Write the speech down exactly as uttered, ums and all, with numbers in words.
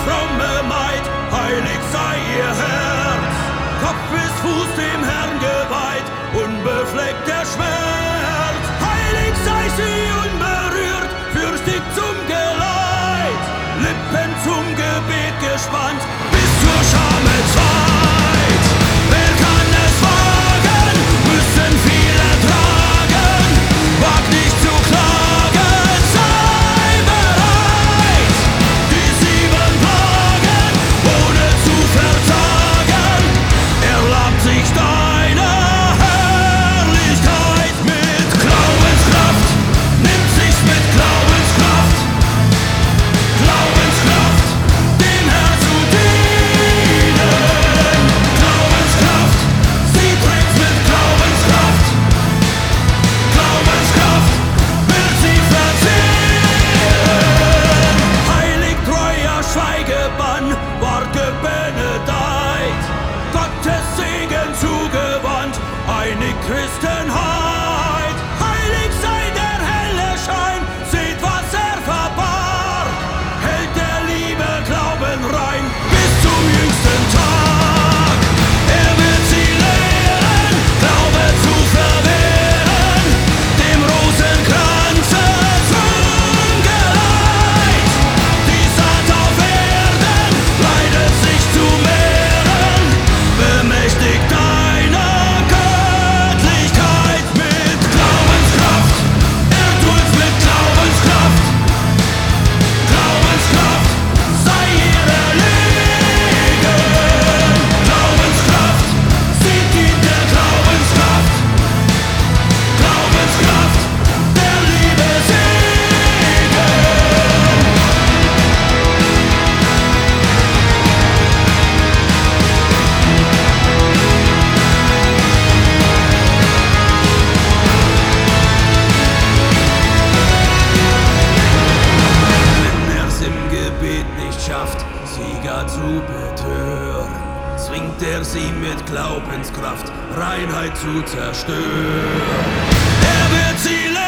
fromme Maid, heilig sei ihr Herz. Kopf bis Fuß dem Herrn geweiht, unbefleckt der Schmerz. Heilig sei sie unberührt, fürstig zum Geleit, Lippen zum Gebet gespannt, bis zur Schamelsweit. Wer kann es wagen, müssen viele tragen, wag nicht zu klagen, sei bereit. Die sieben Plagen ohne zu verzagen, erlaubt sich deine Herrlichkeit mit Glaubenskraft, nimmt sich's mit Glaubenskraft, Glaubenskraft, dem Herrn zu dienen. Glaubenskraft, sie trägt's mit Glaubenskraft, Glaubenskraft will sie verzehren. Heilig treuer Schweigebann war gebenedeit, Gottes Segen zugewandt, einig Christenheit. Heilig sei der helle Schein, seht was er verbarg, hält der Liebe Glauben rein bis zum jüngsten Tag. Er wird sie lehren, Glaube zu verwehren, dem Rosenkranze zum Geleit. Die Saat auf Erden leidet sich zu mehren, bemächtigt deiner Göttlichkeit mit Glaubenskraft. Er tut's mit Glaubenskraft, Glaubenskraft sei ihr erlegen. Glaubenskraft, sie dient der Glaubenskraft, Glaubenskraft, der Liebe Segen. Wenn er's im Gebet nicht schafft, sie gar zu betören, zwingt er sie mit Glaubenskraft, Reinheit zu zerstören. Er wird sie